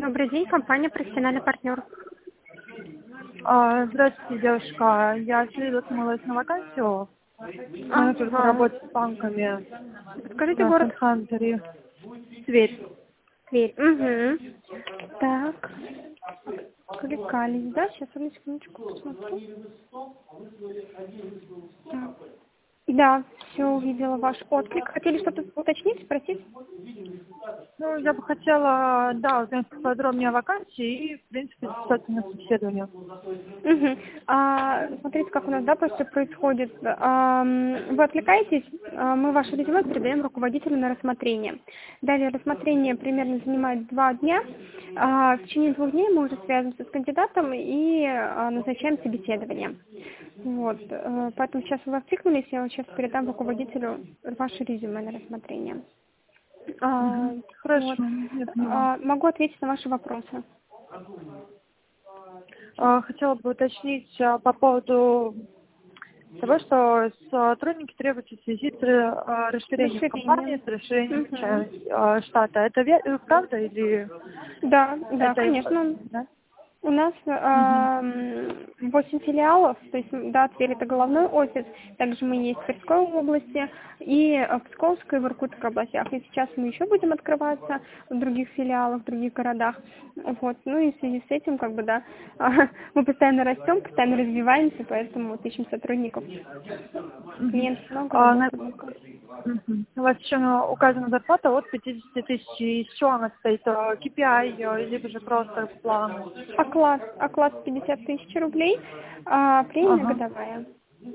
Добрый день, компания «Профессиональный партнер». Здравствуйте, девушка. Я откликнулась на вакансию менеджер по Ага. работе с банками Скажите, на город Сандхантере. Тверь. Тверь. Угу. Так. Кликались, да? Сейчас, одну секундочку, посмотрю. Так. Да, все увидела ваш отклик. Хотели что-то уточнить, спросить? Ну, я бы хотела, да, узнать подробнее о вакансии и, в принципе, записаться на собеседование. Угу. Смотрите, как у нас, да, просто происходит. Вы отвлекаетесь, мы ваше резюме передаем руководителю на рассмотрение. Далее рассмотрение примерно занимает 2 дня. В течение 2 дней мы уже связываемся с кандидатом и назначаем собеседование. Вот. Поэтому сейчас вы откликнулись, я сейчас передам руководителю ваше резюме на рассмотрение. Вот. Хорошо, я поняла. Могу ответить на ваши вопросы. Хотела бы уточнить по поводу того, что сотрудники требуются в связи с расширением компании, Расширение. с расширением Мгм. штата. Это правда или Да, да, это... конечно. Да? У нас Мгм. 8 филиалов, то есть, да, Тверь это головной офис, также мы есть в Тверской области и в Псковской, в Иркутской областях. И сейчас мы еще будем открываться в других филиалах, в других городах. Вот. Ну и в связи с этим, как бы, да, мы постоянно растем, постоянно развиваемся, поэтому вот ищем сотрудников. Мгм. Клиентов много, На- работы много. Мгм. У вас еще указана зарплата от 50 тысяч. Из чего она состоит? KPI, либо же просто план? Оклад 50 тысяч рублей, премия Ага. годовая.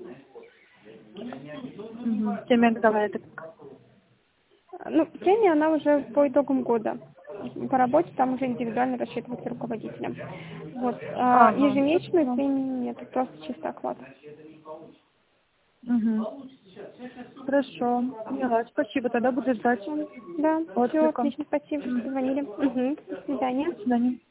Угу. Премия годовая это как? Ну, премия, она уже по итогам года. По работе там уже индивидуально рассчитывается руководителем. Вот. Ага, я Ежемесячной поняла. премии нет, просто чисто оклад. Угу. Хорошо, поняла. Спасибо, тогда буду ждать Да, все отклика. отлично, спасибо, что Мгм. позвонили. Угу. До свидания. До свидания.